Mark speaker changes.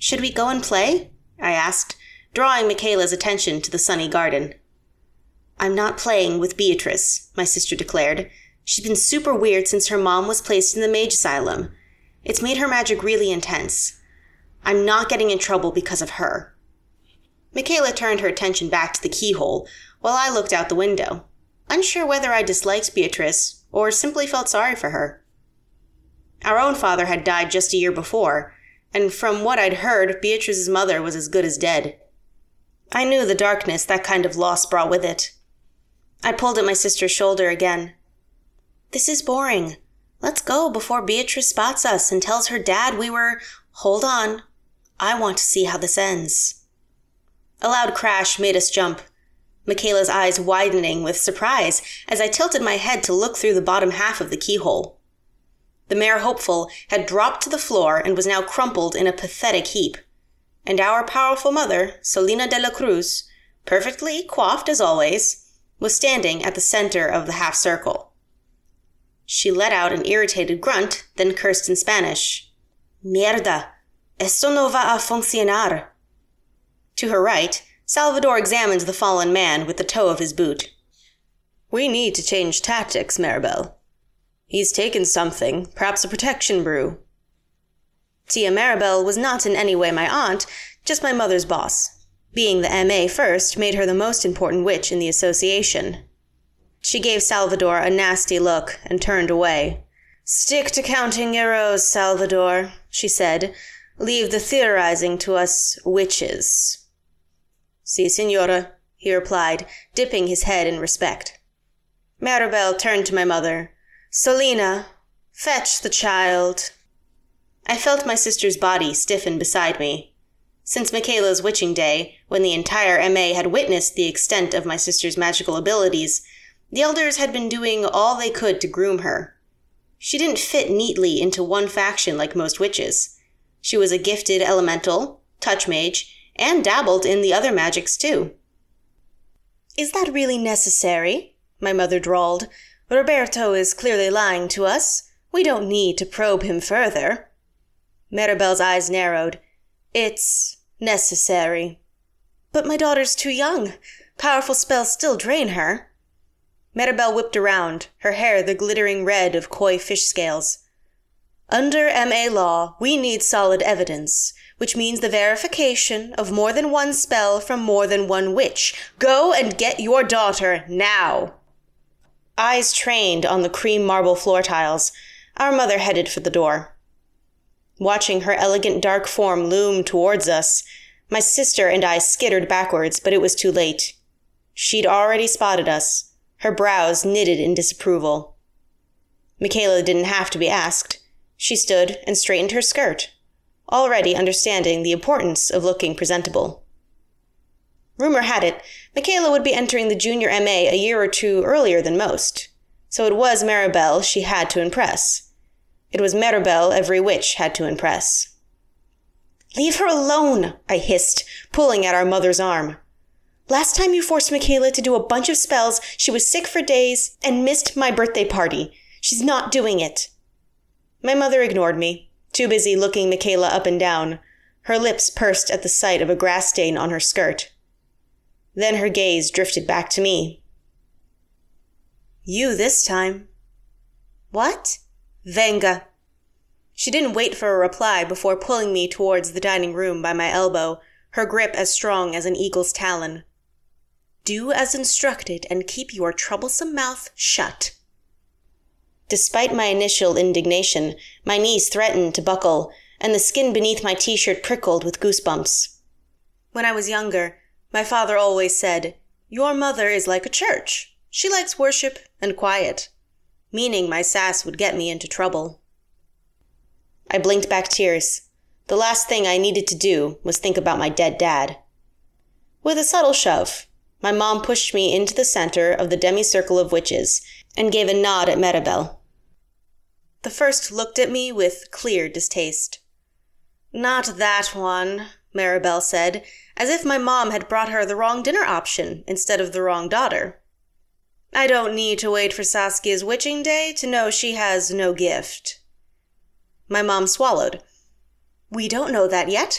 Speaker 1: Should we go and play? I asked, drawing Michaela's attention to the sunny garden. I'm not playing with Beatrice, my sister declared. She's been super weird since her mom was placed in the mage asylum. It's made her magic really intense. I'm not getting in trouble because of her. Michaela turned her attention back to the keyhole, while I looked out the window, unsure whether I disliked Beatrice or simply felt sorry for her. Our own father had died just a year before, and from what I'd heard, Beatrice's mother was as good as dead. I knew the darkness that kind of loss brought with it. I pulled at my sister's shoulder again. This is boring. Let's go before Beatrice spots us and tells her dad we were... Hold on. I want to see how this ends. A loud crash made us jump, Michaela's eyes widening with surprise as I tilted my head to look through the bottom half of the keyhole. The mare hopeful had dropped to the floor and was now crumpled in a pathetic heap, and our powerful mother, Solina de la Cruz, perfectly coiffed as always, was standing at the center of the half-circle. She let out an irritated grunt, then cursed in Spanish. Mierda, esto no va a funcionar. To her right, Salvador examined the fallen man with the toe of his boot. We need to change tactics, Maribel. He's taken something, perhaps a protection brew. Tia Maribel was not in any way my aunt, just my mother's boss. Being the M.A. first made her the most important witch in the association. She gave Salvador a nasty look and turned away. Stick to counting arrows, Salvador, she said. Leave the theorizing to us witches. Si, senora, he replied, dipping his head in respect. Maribel turned to my mother. Solina, fetch the child. I felt my sister's body stiffen beside me. Since Michaela's witching day, when the entire M.A. had witnessed the extent of my sister's magical abilities, the elders had been doing all they could to groom her. She didn't fit neatly into one faction like most witches. She was a gifted elemental, touch mage, and dabbled in the other magics too. Is that really necessary? My mother drawled. Roberto is clearly lying to us. We don't need to probe him further. Maribel's eyes narrowed. It's necessary. But my daughter's too young. Powerful spells still drain her. Maribel whipped around, her hair the glittering red of koi fish scales. Under M.A. law, we need solid evidence, which means the verification of more than one spell from more than one witch. Go and get your daughter now. Eyes trained on the cream marble floor tiles, our mother headed for the door. Watching her elegant dark form loom towards us, my sister and I skittered backwards, but it was too late. She'd already spotted us, her brows knitted in disapproval. Michaela didn't have to be asked. She stood and straightened her skirt, already understanding the importance of looking presentable. Rumor had it, Michaela would be entering the junior M.A. a year or two earlier than most, so it was Maribel she had to impress. It was Maribel every witch had to impress. Leave her alone, I hissed, pulling at our mother's arm. Last time you forced Michaela to do a bunch of spells, she was sick for days and missed my birthday party. She's not doing it. My mother ignored me, too busy looking Michaela up and down, her lips pursed at the sight of a grass stain on her skirt. Then her gaze drifted back to me. You this time. What? Venga. She didn't wait for a reply before pulling me towards the dining room by my elbow, her grip as strong as an eagle's talon. Do as instructed and keep your troublesome mouth shut. Despite my initial indignation, my knees threatened to buckle, and the skin beneath my t-shirt prickled with goosebumps. When I was younger, my father always said, Your mother is like a church. She likes worship and quiet, meaning my sass would get me into trouble. I blinked back tears. The last thing I needed to do was think about my dead dad. With a subtle shove, my mom pushed me into the center of the demicircle of witches and gave a nod at Maribel. The first looked at me with clear distaste. Not that one, Maribel said, as if my mom had brought her the wrong dinner option instead of the wrong daughter. I don't need to wait for Saskia's witching day to know she has no gift. My mom swallowed. We don't know that yet,